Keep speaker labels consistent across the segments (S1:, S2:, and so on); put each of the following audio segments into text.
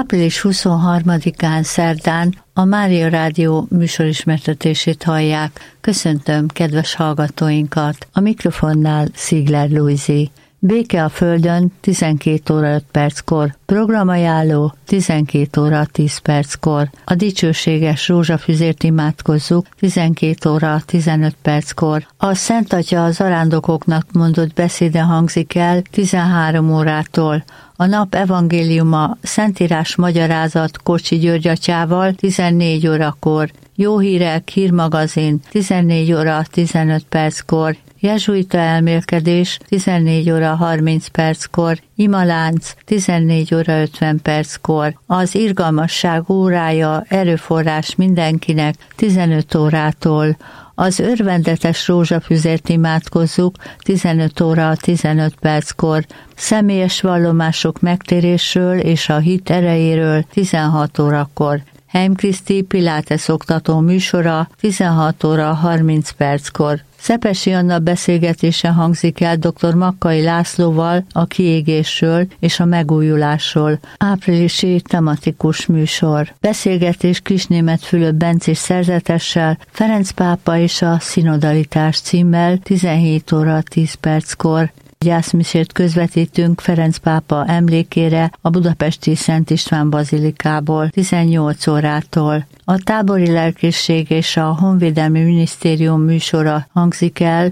S1: Április 23-án szerdán a Mária Rádió műsorismertetését hallják. Köszöntöm kedves hallgatóinkat. A mikrofonnál Szigler Lujzi. Béke a Földön 12 óra 5 perckor, programajánló 12 óra 10 perckor. A dicsőséges rózsafüzért imádkozzuk 12 óra 15 perckor. A Szent Atya az arándokoknak mondott beszéde hangzik el 13 órától. A nap evangéliuma Szentírás magyarázat Kocsi György atyával 14 órakor. Jó hírek, hírmagazin 14 óra 15 perckor. Jezsuita elmélkedés 14 óra 30 perckor, imalánc 14 óra 50 perckor, az irgalmasság órája erőforrás mindenkinek 15 órától, az örvendetes rózsafüzért imádkozzuk 15 óra 15 perckor, személyes vallomások megtérésről és a hit erejéről 16 órakor. Heim Kriszti Pilates oktató műsora 16 óra 30 perckor. Szepesi Anna beszélgetése hangzik el dr. Makkai Lászlóval a kiégésről és a megújulásról. Áprilisi tematikus műsor. Beszélgetés Kisnémet Fülöp Bencés szerzetessel, Ferenc pápa és a szinodalitás címmel 17 óra 10 perckor. Gyászmisét közvetítünk Ferenc pápa emlékére a budapesti Szent István bazilikából 18 órától. A tábori lelkészség és a Honvédelmi Minisztérium műsora hangzik el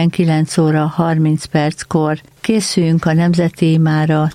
S1: 19 óra 30 perckor. Készüljünk a nemzeti imára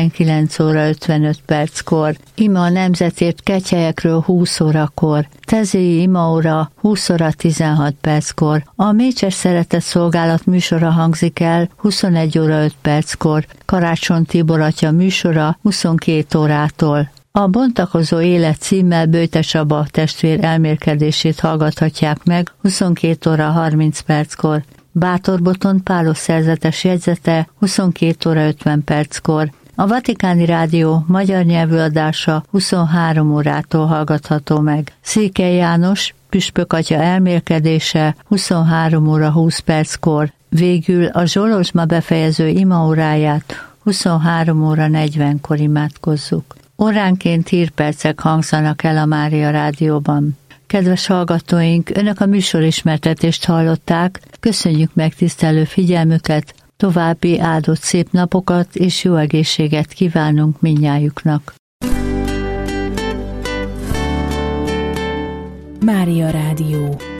S1: 19 óra 55 perckor. Ima a nemzetért Kegyhelyekről 20 órakor. Tezéi imaóra 20 óra 16 perckor. A Mécses Szeretet Szolgálat műsora hangzik el 21 óra 5 perckor. Karácsony Tibor atya műsora 22 órától. A Bontakozó élet címmel Böjte Csaba testvér elmélkedését hallgathatják meg 22 óra 30 perckor. Bátor Botond Pálos szerzetes jegyzete 22 óra 50 perckor. A Vatikáni Rádió magyar nyelvű adása 23 órától hallgatható meg. Székely János püspök atya elmélkedése 23 óra 20 perckor. Végül a Zsolozsma befejező imaóráját 23 óra 40-kor imádkozzuk. Óránként hírpercek hangzanak el a Mária Rádióban. Kedves hallgatóink, önök a műsorismertetést hallották, köszönjük megtisztelő figyelmüket, további áldott szép napokat és jó egészséget kívánunk mindnyájuknak.
S2: Mária Rádió.